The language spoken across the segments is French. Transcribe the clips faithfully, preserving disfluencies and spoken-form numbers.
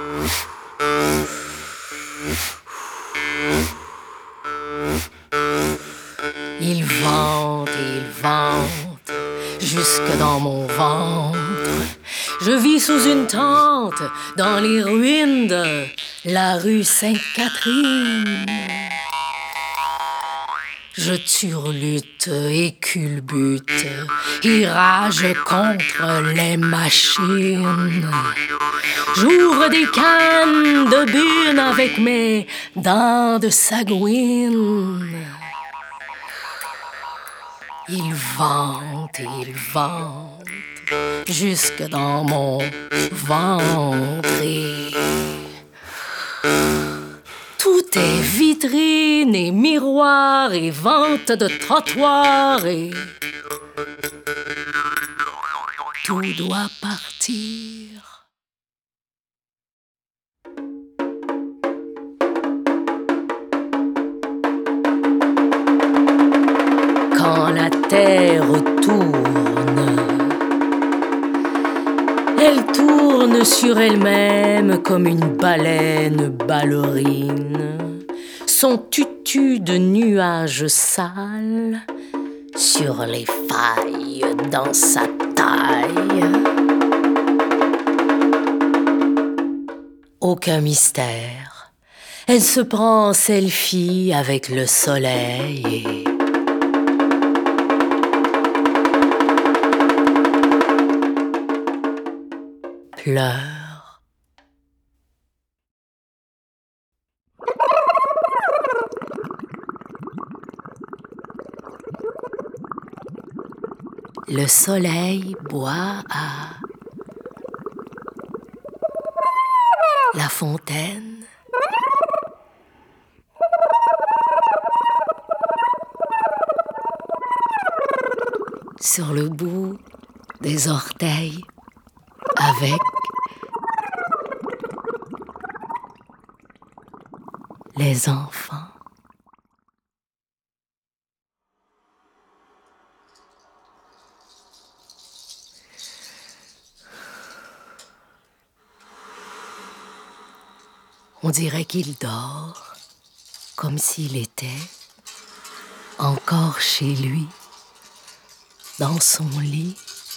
Il vente et il vente jusque dans mon ventre. Je vis sous une tente dans les ruines de la rue Sainte-Catherine. Je turlute et culbute et rage contre les machines. J'ouvre des cannes de bune avec mes dents de sagouine. Il vente et il vente jusque dans mon ventre et tout est vitrine et miroir et vente de trottoir et tout doit partir. Quand la terre tourne, elle tourne sur elle-même comme une baleine ballerine, son tutu de nuages sales sur les failles dans sa taille. Aucun mystère, elle se prend en selfie avec le soleil et pleure. Le soleil boit à la fontaine. Sur le bout des orteils avec les enfants. On dirait qu'il dort comme s'il était encore chez lui, dans son lit.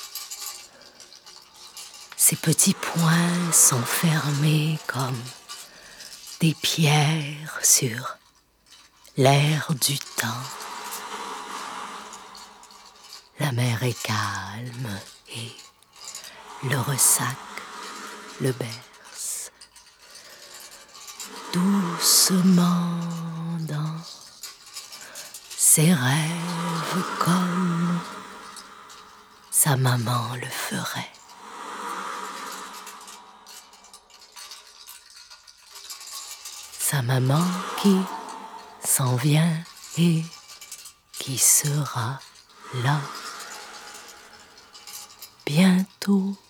Ses petits poings sont fermés comme des pierres sur l'air du temps. La mer est calme et le ressac le berce doucement dans ses rêves comme sa maman le ferait. Sa maman qui s'en vient et qui sera là bientôt.